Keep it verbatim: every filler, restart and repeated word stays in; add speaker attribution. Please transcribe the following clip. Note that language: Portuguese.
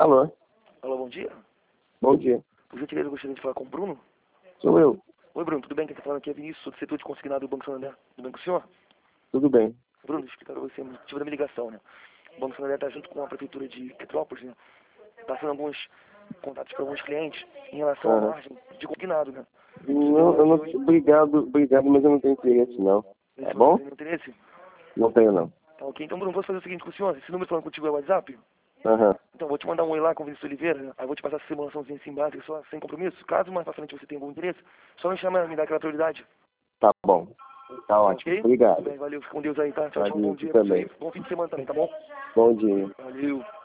Speaker 1: Alô?
Speaker 2: Alô, bom dia.
Speaker 1: Bom dia.
Speaker 2: Por gentileza, eu gostaria de falar com o Bruno.
Speaker 1: Sou eu.
Speaker 2: Oi, Bruno, tudo bem? Quem está falando aqui é Vinícius, sou do setor de consignado do Banco Santander. Tudo bem com o senhor?
Speaker 1: Tudo bem.
Speaker 2: Bruno, deixa eu explicar para você o motivo da minha ligação, né? O Banco Santander está junto com a Prefeitura de Petrópolis, né? Passando alguns contatos para alguns clientes em relação à
Speaker 1: Aham.
Speaker 2: margem de consignado, né?
Speaker 1: Não, eu não, obrigado, obrigado, mas eu não tenho interesse, não. Tá
Speaker 2: Esse
Speaker 1: bom?
Speaker 2: tem interesse?
Speaker 1: Não tenho, não.
Speaker 2: Tá ok. Então, Bruno, vou fazer o seguinte com o senhor. Esse número falando contigo é o WhatsApp?
Speaker 1: Aham.
Speaker 2: Então, vou te mandar um oi lá com o Vinícius Oliveira, né? Aí vou te passar essa simulaçãozinha assim básica, só sem compromisso. Caso mais pra frente você tenha algum interesse, só me chama, me dá aquela prioridade.
Speaker 1: Tá bom. Tá ótimo.
Speaker 2: Ok?
Speaker 1: Obrigado.
Speaker 2: Tudo bem, valeu. Fica com Deus aí, tá? Tchau, tchau.
Speaker 1: Valeu,
Speaker 2: Bom
Speaker 1: você
Speaker 2: dia pra você
Speaker 1: também.
Speaker 2: aí. Bom fim de semana também, tá bom?
Speaker 1: Bom dia.
Speaker 2: Valeu.